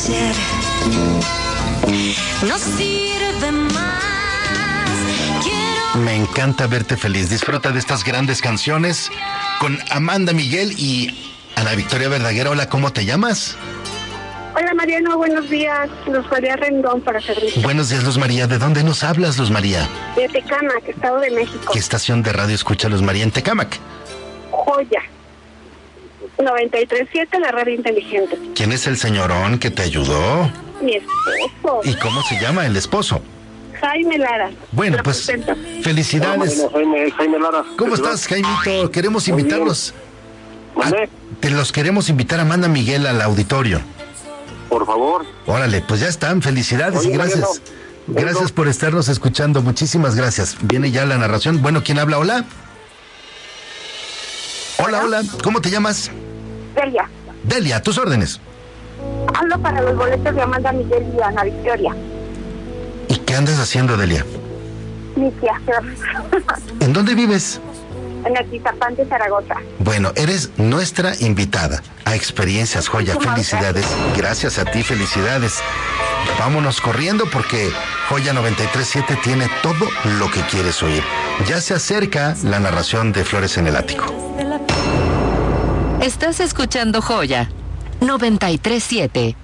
ayer no sirve más. Me encanta verte feliz. Disfruta de estas grandes canciones con Amanda Miguel y Ana Victoria Verdaguer. Hola, ¿cómo te llamas? Hola Mariano, buenos días. Luz María Rendón para servirte. Buenos días, Luz María. ¿De dónde nos hablas, Luz María? De Tecámac, Estado de México. ¿Qué estación de radio escucha Luz María en Tecámac? Joya 93.7, la radio inteligente. ¿Quién es el señorón que te ayudó? Mi esposo. ¿Y cómo se llama el esposo? Jaime Lara. Bueno, pues felicidades. Jaime Lara. ¿Cómo estás, Jaimito? Queremos invitarlos. ¿Mande? Te los queremos invitar a Amanda Miguel al auditorio. Por favor. Órale, pues ya están. Felicidades. Oye, y gracias. Mariano. Gracias por estarnos escuchando. Muchísimas gracias. Viene ya la narración. Bueno, ¿quién habla? Hola. Hola. ¿Cómo te llamas? Delia. Delia, a tus órdenes. Hablo para los boletos de Amanda Miguel y Ana Victoria. ¿Y qué andas haciendo, Delia? Mi quehacer. ¿En dónde vives? En Atizapán de Zaragoza. Bueno, eres nuestra invitada a Experiencias Joya. Felicidades. Gracias a ti, felicidades. Vámonos corriendo porque Joya 93.7 tiene todo lo que quieres oír. Ya se acerca la narración de Flores en el Ático. Estás escuchando Joya 93.7.